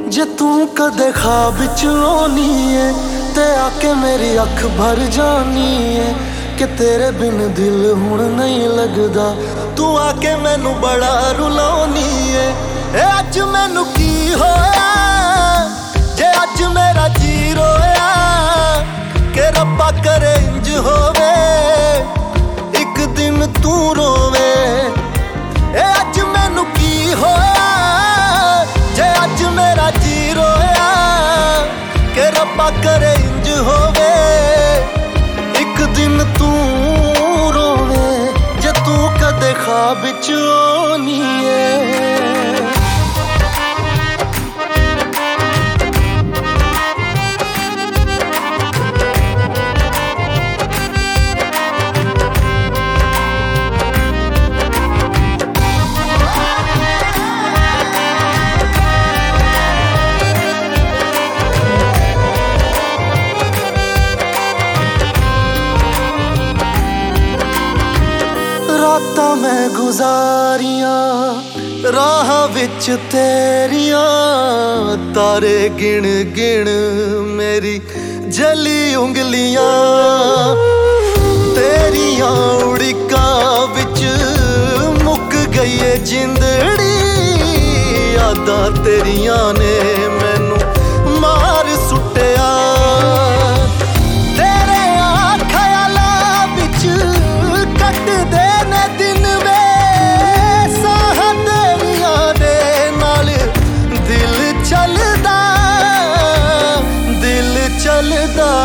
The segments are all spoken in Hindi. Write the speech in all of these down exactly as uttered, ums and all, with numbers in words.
जे तू कदे ख्वाब च आनी है ते आके मेरी अख भर जानी है कि तेरे बिन दिल हुण नहीं लगदा। तू आके मैनू बड़ा रुलानी है। ए अज मैनू की होया जे अज मेरा जी रोया कि रब्बा करे इंज होवे एक दिन तू रोवे। ए अज मैनू की होया जे अज मेरा जी रोया कि रब्बा करे इंज होवे एक दिन तू रोवे। जे तू कदे ख्वाब च आनी है। रातां मैं गुजारिया राह विच तेरिया तारे गिण गिण मेरी जली उंगलियां तेरिया उड़िका विच मुक गई है जिंदड़ी। यादां तेरिया ने मैनू मार सुटिया तेरे आ ख्यालां विच कट दे चलदा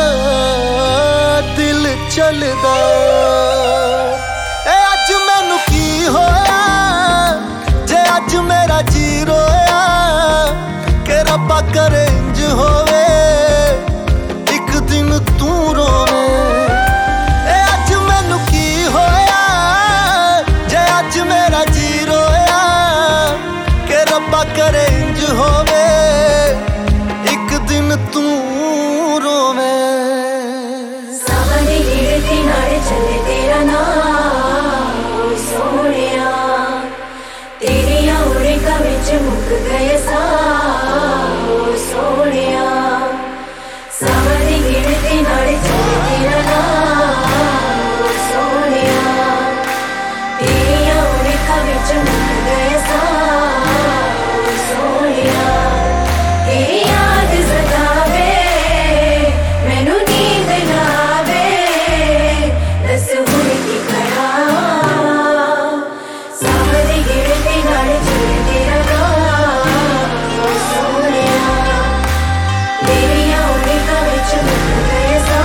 दिल चलदा। ए अज मैनू की होया जे अज मेरा जी रोया कि रब्बा करे इंज होवे एक दिन तू रोवे। ए अज मैनू की होया जे अज मेरा जी रोया कि रब्बा करे इंज होवे एक दिन तू रोवे। सावरी गिरती नाल चले तेरा नाम सोहणिया तेरिया उड़िका विच मुक गए सा सोहणिया। सावरी गिरती नाल चले तेरा नाम सोहणिया तेरिया उड़िका विच मुक गए सा सोहणिया। तेरी याद सतावे मैनू नींद ना आवे दस हुण की करा। सावरी गिरती नाल चले तेरा नाम सोहणिया तेरिया उड़िका विच मुक गए सा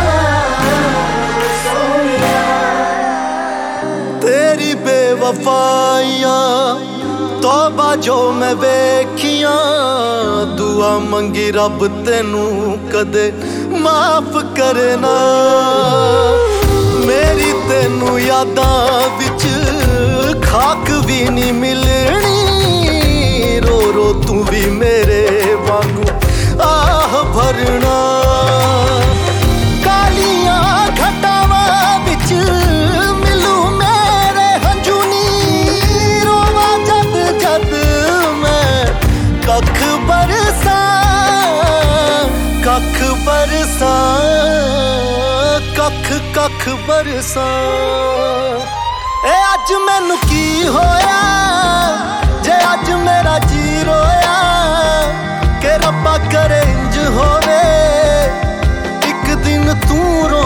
सोहणिया। तेरी बेवफाइयां तौबा जो मैं वेखिया दुआ मंगी रब तेनू कदे माफ करना। मेरी तेनू यादां विच खाक भी नहीं मिलनी रो रो तू भी मेरे वांगू आह भरना। कालियां घटावां विच मिलू मेरे हंजूनी रोवा जद जद मैं कख बरसा कख बरसा कख कख बरसा। ए अज मैनू की होया जे अज मेरा जी रोया कि रब्बा करे इंज होवे एक दिन तू रो।